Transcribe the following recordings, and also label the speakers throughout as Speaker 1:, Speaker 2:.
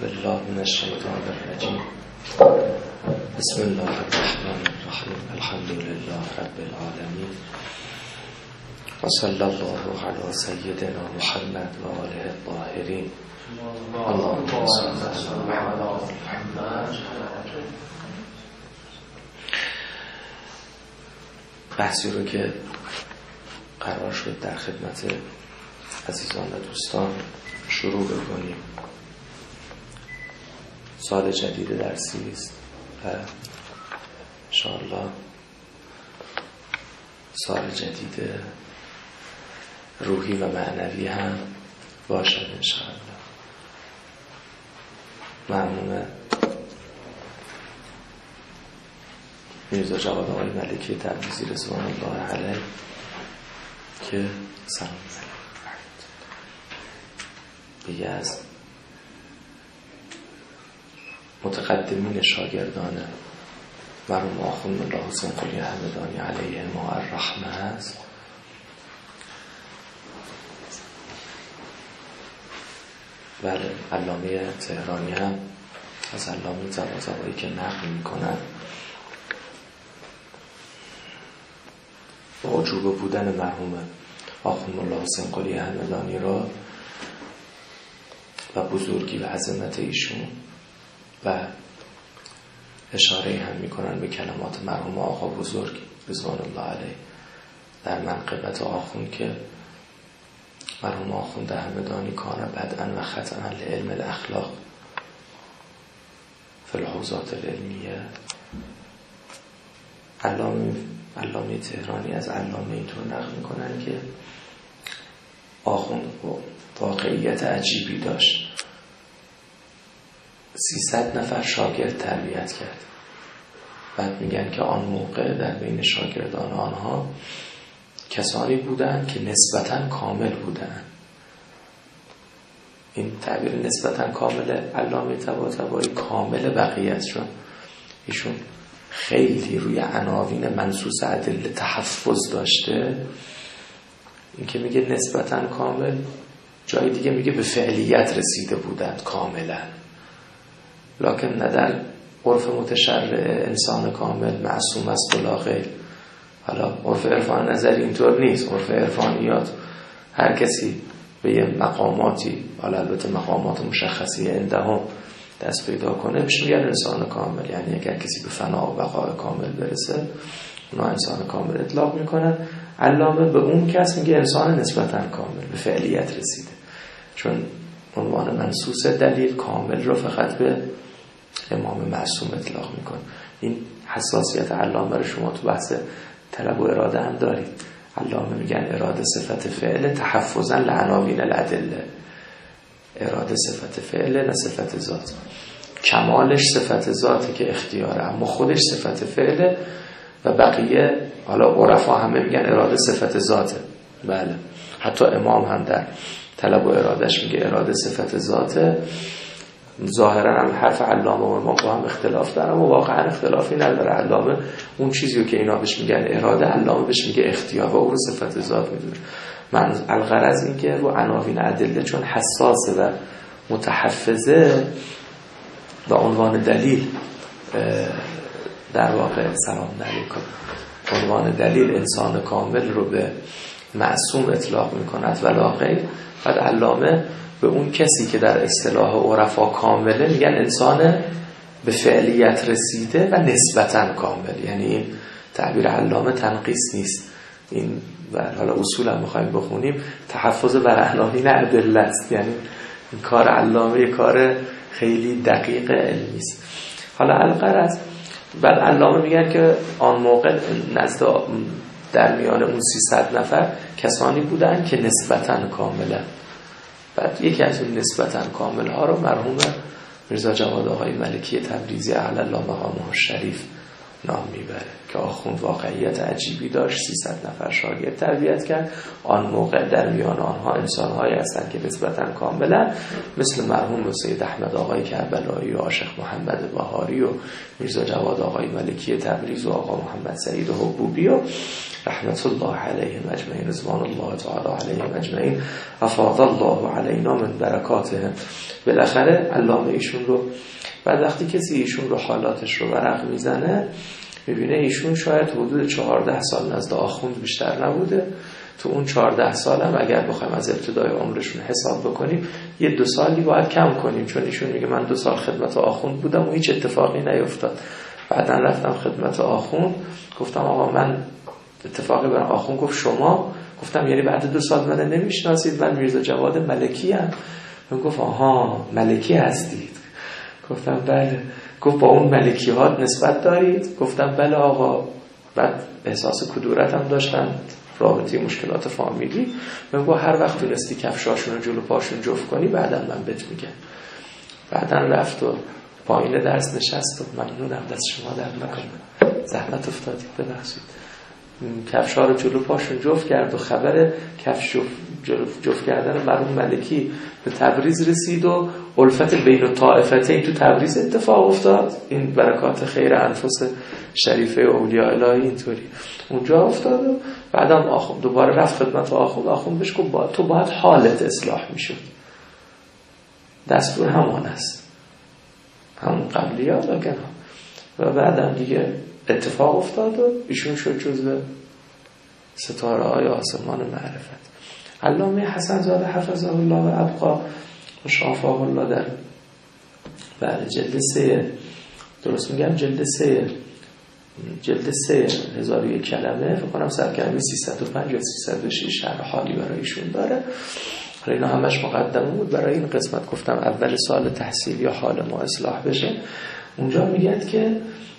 Speaker 1: بالله من الشیطان الرجیم. بسم الله الرحمن الرحیم. الحمد لله رب العالمین و صلی الله علی سیدنا محمد و آله الطاهرین. اللهم صل علی محمد. بحثی رو که قرار شد در خدمت عزیزان و دوستان شروع بکنیم. سال جدید درسی است و انشاءالله سال جدید روحی و معنوی هم باشد انشاءالله. ممنون میرزا جواد آقای ملکی تبریزی رضوان الله علیه که سلام دیگه از متقدمین شاگردان مرحوم آخوند الله حسین قلی همدانی علیه ما الرحمه است. بله، علامه تهرانی هم از علامه طباطبایی که نقل میکنن با عجوبه بودن مرحوم آخوند الله حسین قلی همدانی را و بزرگی و عظمت ایشون و اشاره هم میکنن به کلمات مرحوم آقا بزرگ رضوان الله علیه در منقبت آخوند که مرحوم آخوند همدانی کان بدءا و خطأ لعلم الاخلاق فی الحوزات العلمیه. علامه تهرانی از علامه اینطور نقل میکنن که آخوند واقعیت عجیبی داشت. 300 نفر شاگرد تربیت کرد. بعد میگن که آن موقع در بین شاگردان آنها کسانی بودند که نسبتاً کامل بودند. این تعبیر نسبتاً کامل علامه طباطبایی کامل بقیت شد. ایشون خیلی روی عناوین منصوص ادله تحفظ داشته. این که میگه نسبتاً کامل، جای دیگه میگه به فعلیت رسیده بودند کاملا، لکن نه در عرف متشرع انسان کامل معصوم است بلا غیر. حالا عرف عرفان نظری اینطور نیست. عرف عرفانیات هر کسی به یه مقاماتی، حالا البته مقامات مشخصی عندهم دست پیدا کنه بهش میگن انسان کامل. یعنی اگر کسی به فنا و بقاء کامل برسه اونا انسان کامل اطلاق میکنن. علامه به اون کس میگه انسان نسبتاً کامل، به فعلیت رسیده، چون عنوان منصوص دلیل کامل رو فقط به امام معصوم اطلاق میکنه. این حساسیت علامه رو شما تو بحث طلب و اراده هم دارید. علامه میگن اراده صفت فعل تحفظاً لعناوین الادله. اراده صفت فعل نه صفت ذات. کمالش صفت ذاته که اختیاره، اما خودش صفت فعله و بقیه حالا عرفا همه میگن اراده صفت ذاته. بله، حتی امام هم در طلب و ارادهش میگه اراده صفت ذاته. ظاهرا هم حرف علامه و امام با هم اختلاف داره و واقعا اختلافی نداره. علامه اون چیزی رو که اینا بهش میگن اراده، علامه بهش میگه اختیار و اون رو صفت ذات میدونه. من الغرض این که رو عناوین ادله چون حساسه و متحفظه با عنوان دلیل در واقع سلام علیکم عنوان دلیل انسان کامل رو به معصوم اطلاق میکند ولا غیر. بعد علامه به اون کسی که در اصطلاح عرفا کامله میگن انسان به فعلیت رسیده و نسبتاً کامل. یعنی این تعبیر علامه تنقیص نیست. این و حالا اصولا میخوایم بخونیم تحفظ بر عناوین ادله است. یعنی این کار علامه کار خیلی دقیق علمی است. حالا الغرض بعد علامه میگن که آن موقع نزد در میان اون 300 نفر کسانی بودن که نسبتاً کاملا. بعد یکی از اون نسبتاً کامل ها رو مرحوم میرزا جواد آقای ملکی تبریزی اعلی الله مقامه الشریف نام میبره که آخوند واقعیت عجیبی داشت. 300 نفر شاگرد تربیت کرد. آن موقع در میان آنها انسان‌هایی هستند که نسبتاً کاملا، مثل مرحوم سید احمد آقای کربلایی و عاشق محمد بهاری و میرزا جواد آقای ملکی تبریز و آقا محمد سعید حبوبی و رحمت الله علیهم اجمعین، رضوان الله تعالی علیهم اجمعین. افاض الله علینا من برکاتهم. بالاخره علامه ایشون رو، بعد وقتی کسی ایشون رو حالاتش رو ورق میزنه میبینه ایشون شاید حدود 14 سال نزد آخوند بیشتر نبوده. تو اون 14 سال هم اگر بخوایم از ابتدای عمرشون حساب بکنیم 1-2 سالی باید کم کنیم، چون ایشون میگه من 2 سال خدمت آخوند بودم و هیچ اتفاقی نیفتاد. بعدن رفتم خدمت آخوند گفتم آقا من اتفاقی برام، آخوند گفت شما؟ گفتم یعنی بعد 2 سال من نمیشناسید؟ من میرزا جواد ملکی ام. من گفت آها ملکی هستید؟ گفتم بله. گفت با اون ملکی ها نسبت دارید؟ گفتم بله آقا. بعد احساس کدورت هم داشتم، رابطه مشکلات فامیلی. من گفت هر وقت تونستی کفشاشون رو جلو پاشون جفت کنی بعدا من بهت میگم. بعدا رفت و پایین درس نشست و ممنونم دست شما در نکنه زحمت افتادید ببخشید. کفشا رو جلو پاشون جفت کرد و خبر کفش جفت کردن مرحوم ملکی به تبریز رسید و الفت بین الطائفتین تو تبریز اتفاق افتاد. این برکات خیر انفس شریفه اولیاء الهی اینطوری اونجا افتاد و بعدم آخوند دوباره رفت خدمت آخوند بهش گفت تو باید حالت اصلاح میشد. دستور همان است، همون قبلیات لکن و بعدم دیگه اتفاق افتاد و ایشون شد جزو ستاره های آسمان معرفت. علامه حسن زاده حفظه الله و ابقا و شافاه الله در بله جلد 3 درست میگم جلد 3 1001 کلمه فکر کنم سرکلمه 305 یا 306 شرح حالی برایشون داره. اینا همش مقدمه بود برای این قسمت. گفتم اول سال تحصیل یا حال ما اصلاح بشه. اونجا میگه که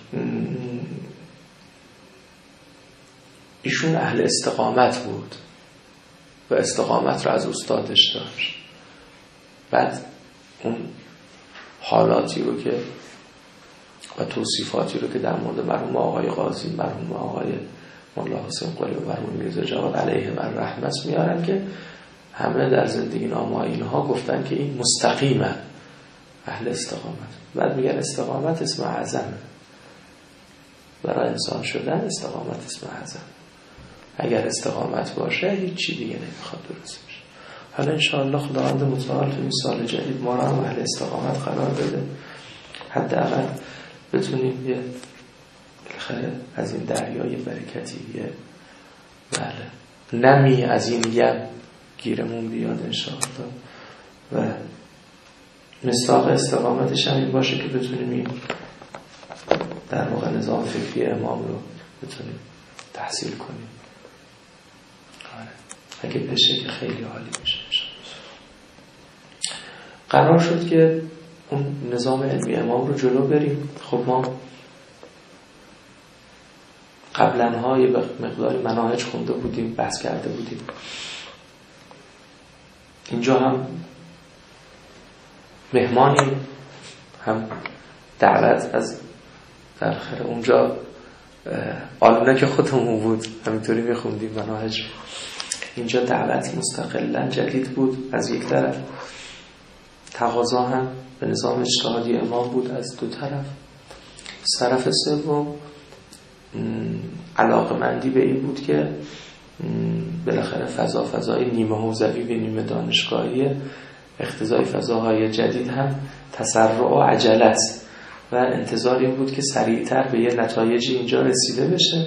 Speaker 1: ایشون اهل استقامت بود و استقامت رو از استادش داشت. بعد اون حالاتی رو که و توصیفاتی رو که در مورد مرحوم آقای قاضی، مرحوم آقای مولا حسین قلی و مرحوم میرزا جواد علیهم الرحمه میارن که همه در زندگی نامه اینها گفتن که این مستقیمه، اهل استقامت. بعد میگن استقامت اسم اعظمه، برای انسان شدن استقامت اسم اعظم. اگر استقامت باشه هیچ چی دیگه نمیخواد درست بشه. حالا انشاءالله خداوند متعال تو این سال جدید ما را هم اهل استقامت قرار بده، حداقل بتونیم یه بالاخره از این دریای برکتی یه بله نمی از این یم گیرمون بیاد انشاءالله. و مصداق استقامتش هم این باشه که بتونیم این در واقع نظام فکری امام رو بتونیم تحصیل کنیم. اگه بشه که خیلی عالی بشه. قرار شد که اون نظام علمی امام رو جلو بریم. خب ما قبلن‌ها یه مقداری مناهج خونده بودیم، بحث کرده بودیم. اینجا هم مهمانیم، هم دعوت از در خیر اونجا آلونه که خودمون بود همینطوری میخوندیم مناهج. اینجا دعوت مستقلا جدید بود از یک طرف، تقاضا هم به نظام اجتهادی امام بود از دو طرف. طرف سوم علاقمندی به این بود که بالاخره فضای نیمه حوزوی به نیمه دانشگاهی اقتضای فضاهای جدید هم تسرع و عجلت و انتظار این بود که سریعتر به یه نتایجی اینجا رسیده بشه.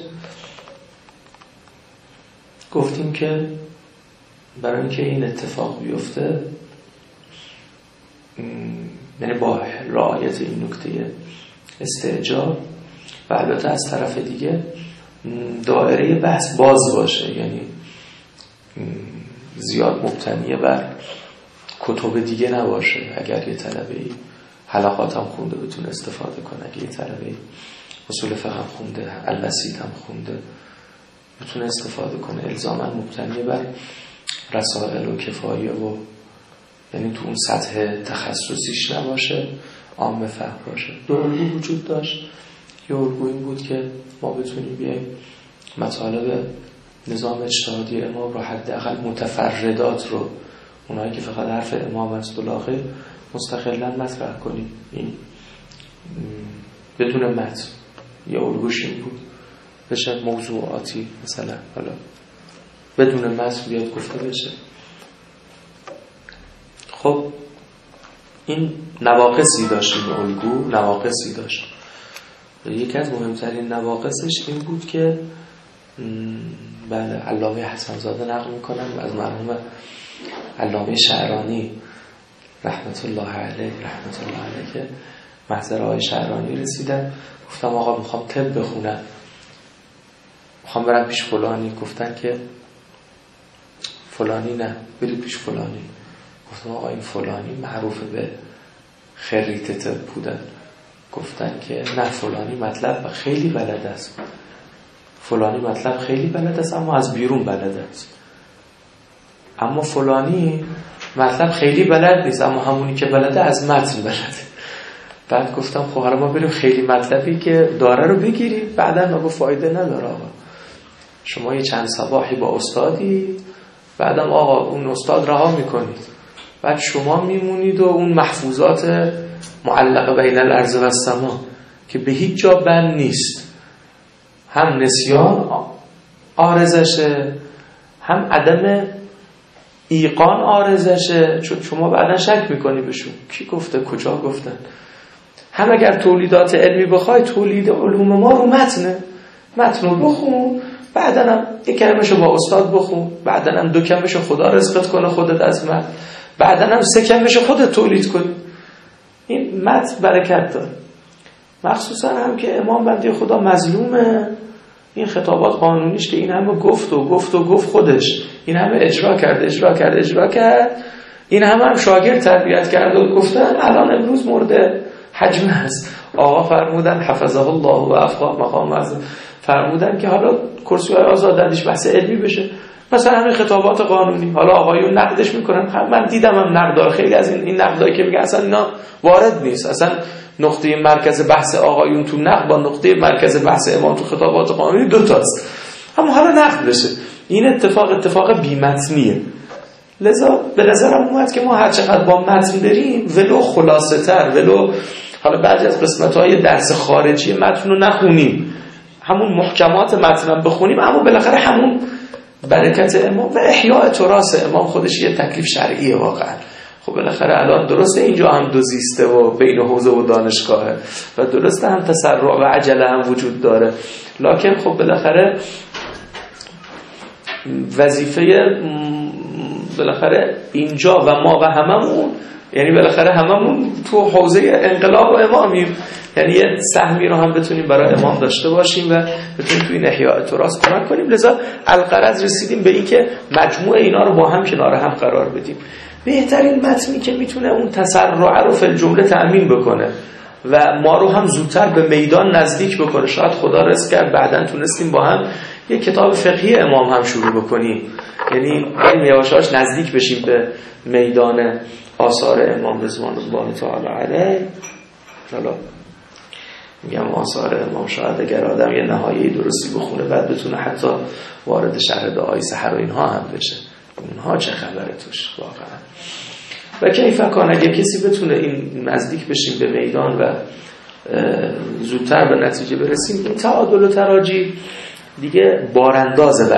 Speaker 1: گفتیم که برای اینکه این اتفاق بیفته یعنی با رعایت این نکته استعجال و البته از طرف دیگه دایره بحث باز باشه، یعنی زیاد مبتنیه بر کتب دیگه نباشه. اگر یه طلبه‌ای حلقات هم خونده بتونه استفاده کنه، اگر یه طلبه‌ای اصول فقه هم خونده، الوسیط هم خونده بتونه استفاده کنه. الزاماً مبتنی بر رسائل و کفایه و یعنی تو اون سطح تخصصیش نباشه، عام فهم باشه. دو الگو وجود داشت. یه الگو این بود که ما بتونیم بیاییم مطالب نظام اجتهادی امام رو حداقل متفردات رو، اونایی که فقط حرف امام است ولاغه، مستقلاً مطرح کنیم. این بدون متن. یه الگوش این بود بشه موضوعاتی مثلا حالا بدون متن بیاد گفته بشه. خب این نواقصی داشت، این الگو نواقصی داشت. یکی از مهمترین نواقصش این بود که بله علامه حسن‌زاده نقل میکنن از مرحوم علامه شعرانی رحمت الله علیه که محضر آقای شعرانی رسیدن، گفتم آقا میخوام طب بخونم، میخوام برم پیش فلانی. گفتن که فلانی نه، برید پیش فلانی. گفتم آقا این فلانی معروف به خریت طب بودن. گفتن که نه، فلانی مطلب خیلی بلد است، فلانی مطلب خیلی بلد است اما از بیرون بلد است، اما فلانی مطلب خیلی بلد نیست اما همونی که بلده از متن بلده. بعد گفتم خب حالا ما بریم خیلی مطلبی که داره رو بگیریم، بعدا ما فایده نداره آقا. شما یه چند صباحی با استادی، بعدم آقا اون استاد رها میکنید، بعد شما میمونید و اون محفوظات معلقه بین الارض و السما که به هیچ جا بند نیست، هم نسیان عارضشه، هم عدم ایقان عارضشه، چون شما بعدا شک میکنی بهشون کی گفته کجا گفتن. هم اگر تولیدات علمی بخوای، تولید علوم ما رو متن رو بخون، بعدا هم یک کلمه‌شو با استاد بخون، بعدا هم 2 کلمه‌شو خدا رزقت کنه خودت از متن، بعدا هم 3 کلمه‌شو خودت تولید کنی. این متن برکت داره. مخصوصا هم که امام بنده خدا مظلومه، این خطابات قانونیش که این همه گفت خودش این همه اجرا کرد، این همه شاگرد تربیت کرده و گفتن الان امروز مورد حجم هست. آقا فرمودن حفظه الله و افقا مقام از فرمودن که حالا کرسی‌های آزادیش بحث علمی بشه، مثلا همین خطابات قانونی. حالا آقایون نقدش میکنن، من دیدم هم نقدار خیلی از این نقدایی که میگن اصلا اینا وارد نیست، اصلا نقطه مرکز بحث آقایون تو نقد با نقطه مرکز بحث امام تو خطابات قانونی 2 تاست، اما حالا نقد بشه. این اتفاق بی‌متنیه. لذا به نظرم اومد که ما هر چقدر با متن بریم، ولو خلاصه تر، ولو حالا بعضی از قسمت‌های درس خارجی متن رو نخونیم، همون محکمات متن هم بخونیم، اما بالاخره همون برکت امام و احیاء تراث امام خودش یه تکلیف شرعیه واقعا. خب بالاخره الان درسته اینجا هم دوزیسته و بین حوزه و دانشگاهه و درسته هم تسرع و عجله هم وجود داره، لکن خب بالاخره وظیفه بالاخره اینجا و ما و هممون، یعنی بالاخره هممون تو حوزه انقلاب و امامیم، یعنی یه سهمی رو هم بتونیم برای امام داشته باشیم و بتونیم تو این احیاء تراث کمک کنیم. لذا الغرض رسیدیم به این که مجموع اینا رو با هم کنار هم قرار بدیم. بهترین متنی که میتونه اون تسرع رو فی الجمله تأمین بکنه و ما رو هم زودتر به میدان نزدیک بکنه. شاید خدا رزق کرد بعداً تونستیم با هم یک کتاب فقهی امام هم شروع بکنیم، یعنی یواش نزدیک بشیم به میدان آثار امام رضوان الله تعالی علیه. حالا میگم آثار امام، شاید اگر آدم یه نهایه درستی بخونه بعد بتونه حتی وارد شرح دعای سحر و اینها هم بشه. اونها چه خبره توش واقعا. و کیف کان اگه کسی بتونه این نزدیک بشیم به میدان و زودتر به نتیجه برسیم، این تعادل و تراجی دیگه بارانداز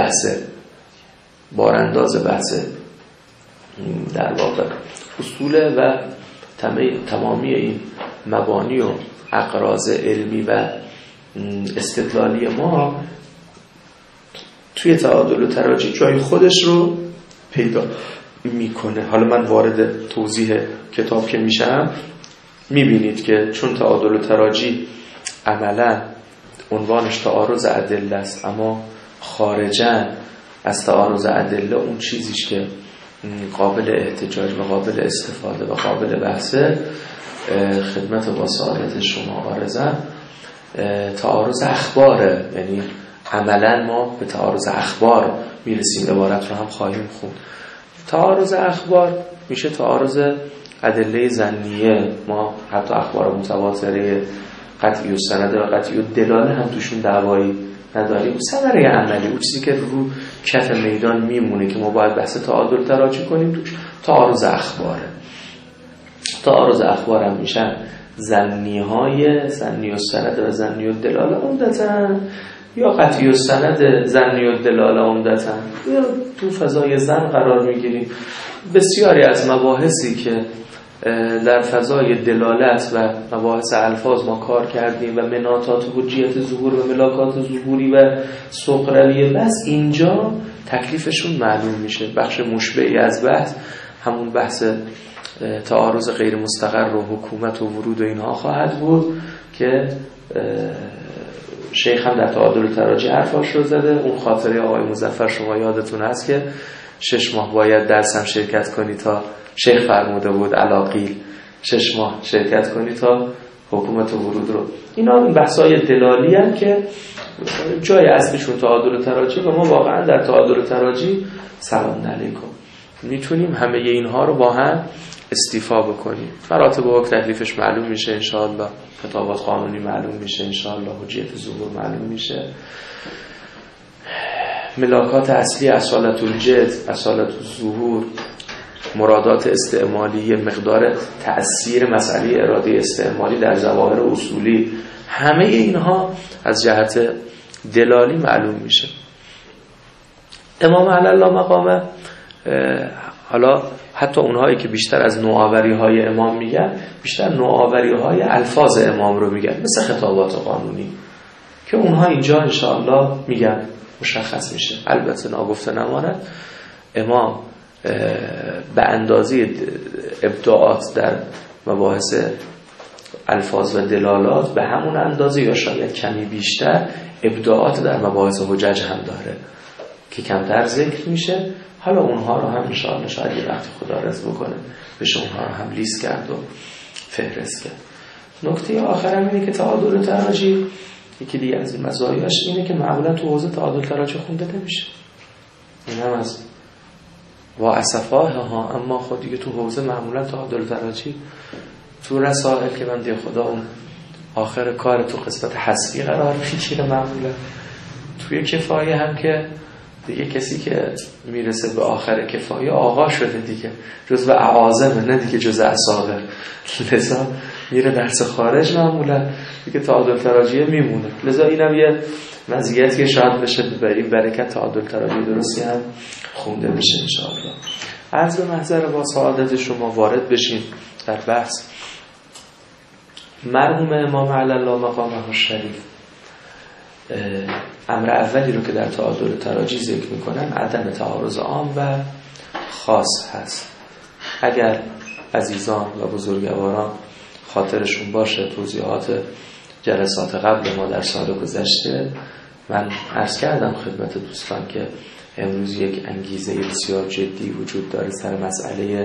Speaker 1: بحثه در واقع اصول و تمامی این مبانی و اقراض علمی و استدلالی ما توی تعادل و تراجی جای خودش رو پیدا میکنه. حالا من وارد توضیح کتاب که میشم میبینید که چون تعادل و تراجی عملا عنوانش تعارض ادله است، اما خارجاً از تعارض ادله اون چیزیش که قابل احتجاج و قابل استفاده و قابل بحثه، خدمت با سعادت شما عارضم تعارض اخباره. یعنی عملا ما به تعارض اخبار میرسیم، عبارت رو هم خواهیم خوند. تعارض اخبار میشه تعارض ادله ظنیه، ما حتی اخبار متواتره قطعی السند و قطعی الدلاله هم توشون دعوایی نداریم. ثمره عملی اون چیزی که رو کف میدان میمونه که ما باید بحث تعادل تراجی کنیم توش، تعارض اخباره. تعارض اخبار هم میشن ظنی السند و ظنی الدلاله عمدتاً، یا قطعی السند ظنی الدلاله عمدتاً، یا تو فضای ظن قرار میگیریم. بسیاری از مباحثی که در فضای دلالت و مباحث الفاظ ما کار کردیم و مناطات حجیت ظهور و ملاکات ظهوری و سقروی بس، اینجا تکلیفشون معلوم میشه. بخش مشبعی از بحث همون بحث تعارض غیر مستقر و حکومت و ورود و اینها خواهد بود که شیخ هم در تعادل تراجی حرفاش رو زده. اون خاطره آقای مظفر شما یادتون هست که 6 ماه باید درسم شرکت کنی تا، شیخ فرموده بود علاقیل 6 ماه شرکت کنی تا حکومت و ورود رو. اینا این بحثای دلالی هم که جای اصلیشون تعادل تراجی و ما واقعا در تعادل تراجی سلام علیکم میتونیم همه اینها رو با هم استیفا بکنیم. مراتب و تکلیفش معلوم میشه انشاءالله، خطابات قانونی معلوم میشه انشاءالله، حجیت ظهور معلوم میشه، ملاکات اصلی اصالت الجد، اصالت الظهور، مرادات استعمالی، مقدار تأثیر مسئله اراده استعمالی در ظواهر اصولی، همه اینها از جهت دلالی معلوم میشه. امام علی الله مقامه، حالا حتی اونهایی که بیشتر از نوآوری‌های امام میگن، بیشتر نوآوری‌های الفاظ امام رو میگن، مثل خطابات قانونی که اونها اینجا انشاءالله میگن مشخص میشه. البته ناگفته نماند امام به اندازه ابداعات در مباحث الفاظ و دلالات به همون اندازه یا شاید کمی بیشتر ابداعات در مباحث حجج هم داره که کمتر ذکر میشه. حالا اونها رو هم انشاءالله شاید یه وقت خدا رضا بکنه بشه اونها رو هم لیست کرد و فهرست کرد. نکته آخرم اینه که تعادل تراجی یکی دیگه از این مزایاش اینه که معمولا تو حوزه تعادل تراجی خونده نمیشه. این هم از با اسفاه ها، اما خود دیگه تو حوزه معمولا تعادل تراجی تو رسائل که بنده خدا اون آخر کار تو قسمت حذفی قرار میگیره، معمولا توی کفایه هم که دیگه کسی که میرسه به آخر کفایه آقا شده دیگه، جزء اعاظمه نه دیگه جزء اصاغر، لذا میره درس خارج معمولا دیگه تعادل تراجیه میمونه. لذا اینم یه مزیتی شاید بشه ببریم برکت تعادل تراجی درستی هم خونده بشه انشاءالله. عرض به محضر با سعادت شما وارد بشیم در بحث. مرحوم امام علی الله مقامه الشریف امر اولی رو که در تعادل تراجی ذکر میکنن عدم تعارض عام و خاص هست. اگر عزیزان و بزرگواران خاطرشون باشه توضیحات جلسات قبل ما در سال گذشته من عرض کردم خدمت دوستان که امروز یک انگیزه بسیار جدی وجود داره سر مسئله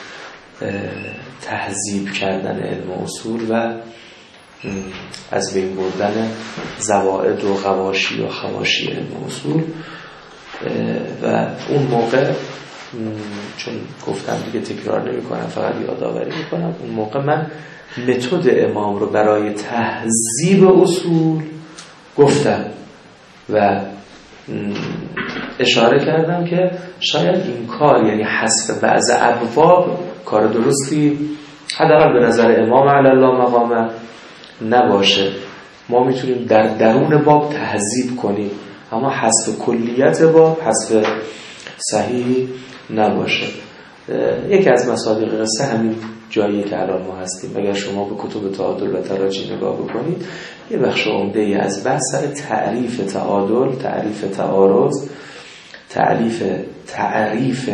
Speaker 1: تهذیب کردن علم اصول و از بین بردن زوائد و غواشی و خواشی علم اصول. و اون موقع چون گفتم دیگه تکرار نمی کنم، فقط یادآوری می کنم، اون موقع من متد امام رو برای تهذیب اصول گفتم و اشاره کردم که شاید این کار، یعنی حذف بعض ابواب، کار درستی حداقل به نظر امام علی الله مقامه نباشه. ما میتونیم در درون باب تهذیب کنیم، اما حذف کلیت باب حذف صحیح نباشه. یکی از مصادیق قصه همین جایی که الان ما هستیم. اگر شما به کتب تعادل و تراجی نگاه بکنید، یه بخش عمده از بحث سر تعریف تعادل، تعریف تعارض، تعریف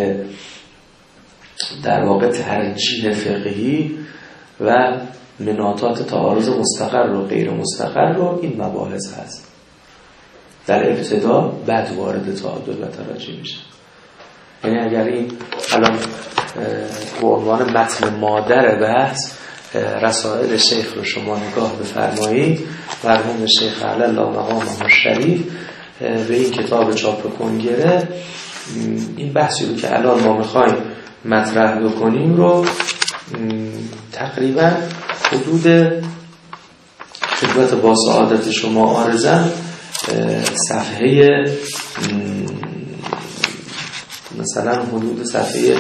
Speaker 1: در واقع ترجیح فقهی و مناطات تعارض مستقر و غیر مستقر رو این مباحث هست. در ابتدا بعد وارد تعادل و تراجی میشه. یعنی اگر این الان به عنوان متن مادر بحث رسائل شیخ رو شما نگاه بفرمایید، مرحوم شیخ علی الله مقامه الشریف به این کتاب چاپ کنگره این بحثی رو که الان ما میخوایم مطرح بکنیم رو تقریبا حدود خدمت با سعادت شما آرزم صفحه مثلا حدود صفحه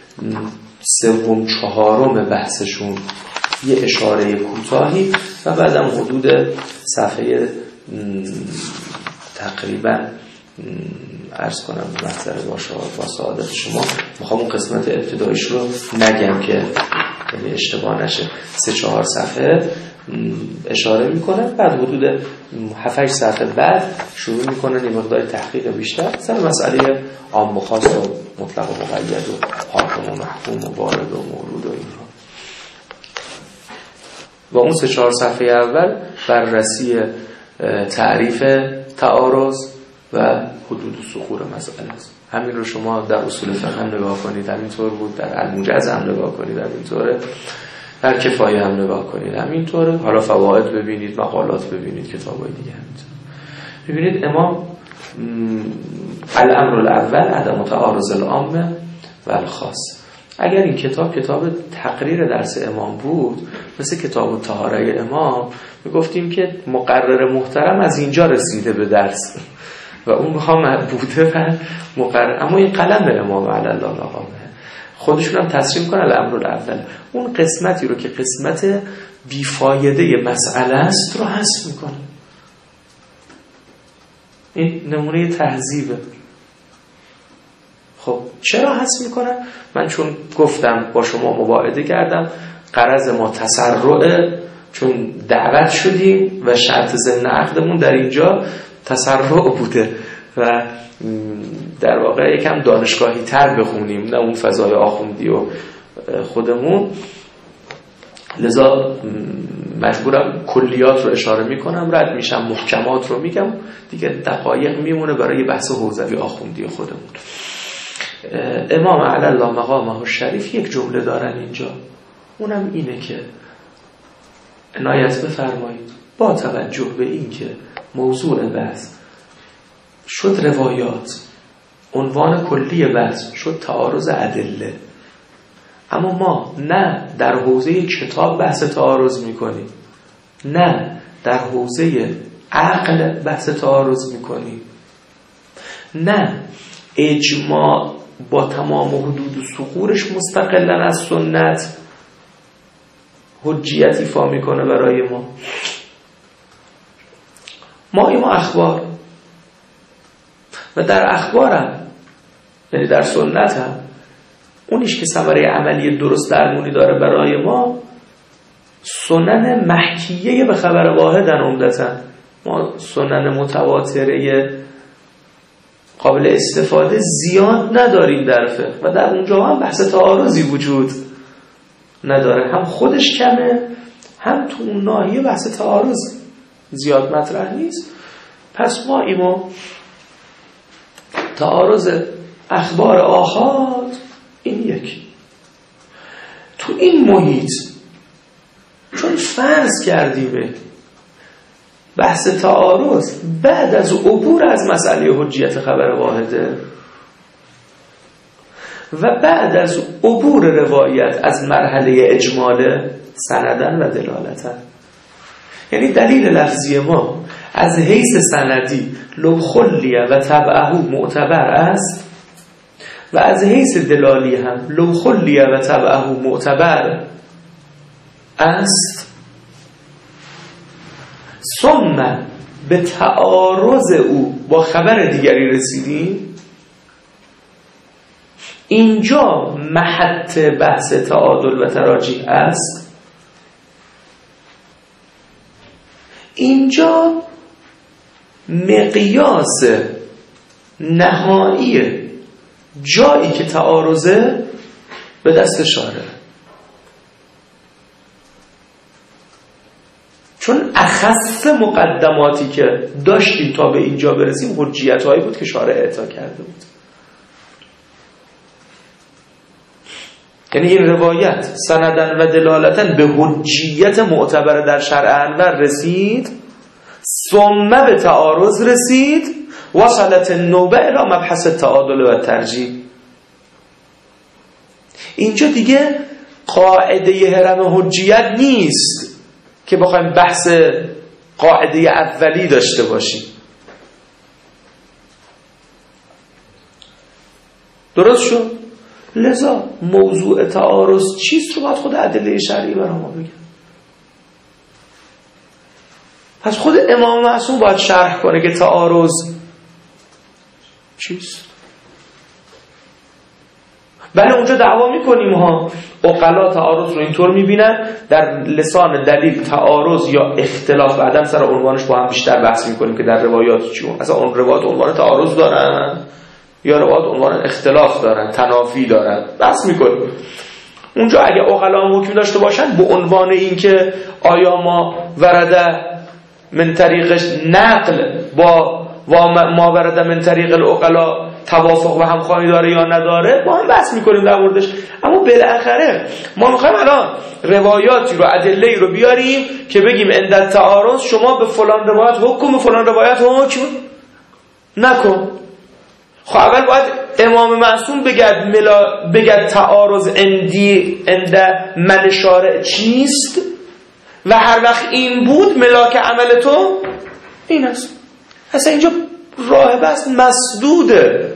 Speaker 1: 3-4 بحثشون یه اشاره کوتاهی و بعدم حدود صفحه تقریبا عرض کنم محضر با سعادت شما میخوام اون قسمت ابتدایش رو نگم که یعنی اشتباه نشه 3-4 صفحه اشاره میکنه، بعد حدود 7-8 صفحه بعد شروع میکنه یه مقدار تحقیق بیشتر سر مسئله عام و خاص و مطلق و مقید و حاکم و محکوم و وارد و مورود و اینها. و اون 3-4 صفحه اول بررسی تعریف تعارض و حدود سخور مسئله است. همین رو شما در اصول فقه هم نگاه کنید همینطور بود، در الموجز هم نگاه کنید همینطوره، در کفایه هم نگاه کنید همینطوره، حالا فواید ببینید، مقالات ببینید، کتابای دیگه همینطور. ببینید امام الامر الاول عدم تعارض العام و الخاص. اگر این کتاب تقریر درس امام بود مثل کتاب طهاره امام، میگفتیم که مقرر محترم از اینجا رسیده به درس و اون هم بوده و مقرر، اما این قلم امام علی الله الاقامه خودشون هم تصریح کنن الامر الاول، اون قسمتی رو که قسمت بیفایده مسئله است رو حذف میکنه. این نمونه تهذیبه. خب چرا حذف میکنن؟ من چون گفتم با شما مواعده کردم غرض ما تسرعه، چون دعوت شدیم و شرط ضمن عقدمون در اینجا تسرع بوده و در واقع یکم دانشگاهی تر بخونیم، نه اون فضای آخوندی و خودمون، لذا مجبورم کلیات رو اشاره میکنم، رد میشم محکمات رو میگم دیگه، دقایق میمونه برای بحث حوزوی آخوندی خودمون. امام علی الله مقامه الشریف یک جمله دارن اینجا، اونم اینه که عنایت بفرمایید با توجه به این که موضوع بحث شد روایات، عنوان کلی بحث شد تعارض ادله، اما ما نه در حوزه کتاب بحث تعارض میکنیم، نه در حوزه عقل بحث تعارض میکنیم، نه اجماع با تمام حدود و سقورش مستقلا از سنت حجیت ایفا میکنه برای ما اخبار و در اخبارم یعنی در سنت هم اونیش که ثمره عملی درست درمونی داره برای ما سنن محکیه به خبر واحدن عمدتاً. ما سنن متواتره قابل استفاده زیاد نداریم در فقه و در اونجا هم بحث تعارضی وجود نداره، هم خودش کمه هم تو اون ناحیه بحث تعارض زیاد مطرح نیست. پس ما تعارض اخبار آحاد این یکی. تو این محیط چون فرض کردیم بحث تعارض بعد از عبور از مسئله حجیت خبر واحده و بعد از عبور روایت از مرحله اجمال سندن و دلالتن، یعنی دلیل لفظی ما از حیث سندی لو خلیه و تبعه معتبر است و از حیث دلالی هم لو خلیه و تبعه معتبر است، ثم به تعارض او با خبر دیگری رسیدیم، اینجا محط بحث تعادل و تراجیح است. اینجا مقیاس نهایی جایی که تعارضه به دست شارع، چون اخص مقدماتی که داشتیم تا به اینجا برسیم حجیت هایی بود که شارع اعطا کرده بود. یعنی این روایت سندن و دلالتن به حجیت معتبر در شرع انور رسید، ثم به تعارض رسید، وصلت النوبه الی مبحث تعادل و ترجیح. اینجا دیگه قاعده هرم حجیت نیست که بخوایم بحث قاعده اولی داشته باشیم. درست شد؟ لذا موضوع تعارض چیست رو باید خود ادله شرعی برای ما بگه. پس خود امام معصوم باید شرح کنه که تعارض چیست. بله اونجا دعوا میکنیم ها. عقلا تعارض رو اینطور میبینن، در لسان دلیل تعارض یا اختلاف بعداً سر عنوانش با هم بیشتر بحث میکنیم که در روایات چیه. اصلا اون روایات عنوان تعارض دارن یا روایات عنوان اختلاف دارن، تنافی دارن، بحث میکنیم. اونجا اگه عقلا هم حکم داشته باشن به عنوان این که آیا ما ورده من طریقش نقل با ما ورده من طریق العقلا توافق و همخوانی داره یا نداره، با هم بحث میکنیم در موردش. اما بالاخره ما میخوایم الان روایاتی رو، ادله‌ای رو بیاریم که بگیم عند تعارض شما به فلان روایت حکم، به فلان روایت حکم نکن. خب اول باید امام معصوم بگد تعارض عند من شارع چیست و هر وقت این بود ملاک عمل تو این است. اصلا اینجا راه بحث مسدوده.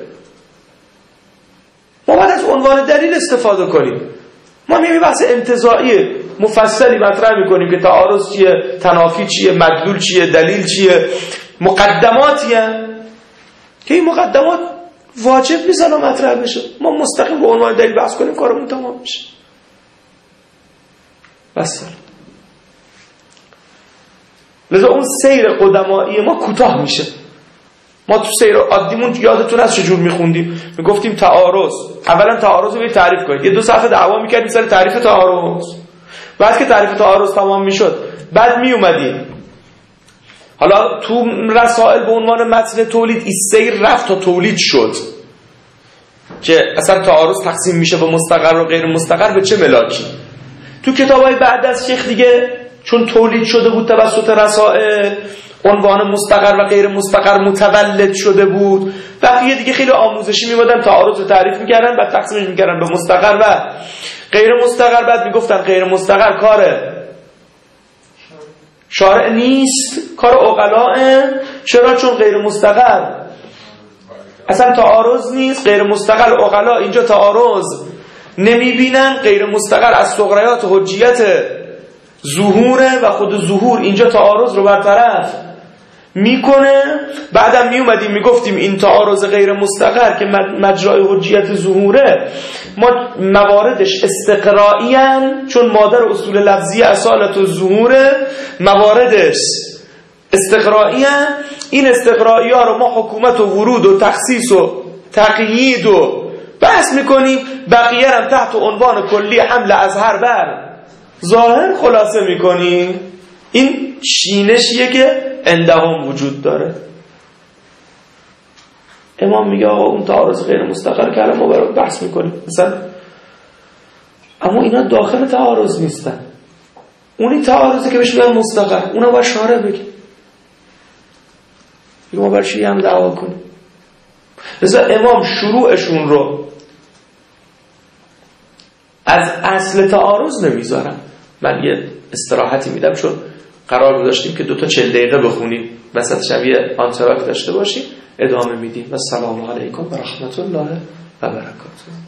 Speaker 1: ما باید از عنوان دلیل استفاده کنیم. ما میگیم بحث انتزاعی مفصلی مطرح میکنیم که تعارض چیه، تنافی چیه، مدلول چیه، دلیل چیه، مقدماتیه که این مقدمات واجب نیست الان مطرح بشه. ما مستقیم به عنوان دلیل بحث کنیم کارمون تمام میشه. بس لذا اون سیر قدمایی ما کوتاه میشه. ما تو سیر عادیمون یادتون از چجور میخوندیم؟ میگفتیم تعارض، اولا تعارض رو تعریف کنید، یه 2 صفحه دعوا میکردیم سر تعریف تعارض. بعد که تعریف تعارض تمام میشد بعد میومدیم حالا تو رسائل به عنوان متن تولید این سیر رفت تا تولید شد که اصلا تعارض تقسیم میشه به مستقر و غیر مستقر به چه ملاکی. تو کتابای بعد از شیخ دیگه چون تولید شده بود توسط رسائل، عنوان مستقر و غیر مستقر متولد شده بود، بقیه دیگه خیلی آموزشی میمادن تعارض رو تعریف میکردن، بعد تقسیمش میکردن به مستقر و غیر مستقر. بعد میگفتن غیر مستقر کار شارع نیست، کار عقلاه. چرا؟ چون غیر مستقر اصلا تعارض نیست، غیر مستقر عقلا اینجا تعارض نمیبینن. غیر مستقر از صغریات حجیت ظهوره و خود ظهور اینجا تعارض رو برطرف میکنه. بعدم میومدیم میگفتیم این تعارض غیر مستقر که مجرای حجیت ظهوره، ما مواردش استقرایی هن، چون مادر اصول لفظی اصالت و ظهوره، مواردش استقرایی هن. این استقرایی ها رو ما حکومت و ورود و تخصیص و تقیید و بحث میکنیم، بقیه هم تحت عنوان کلی حمل اظهر بر ظاهر خلاصه میکنیم. این چینشیه که عندهم وجود داره. امام میگه آقا اون تعارض غیر مستقر که الان ما برای بحث میکنیم مثلا، اما اینا داخل تعارض نیستن. اونی تعارضی که بهش میگن مستقر، اونا باید شارع بگه ما برای چی هم دعوا کنیم. لذا امام شروعشون رو از اصل تعارض نمیذارم. من یه استراحتی میدم چون قرار گذاشتیم که 2 تا 40 دقیقه بخونیم، وسط شبیه آنتراک داشته باشیم، ادامه میدیم. و السلام علیکم و رحمت الله و برکاته.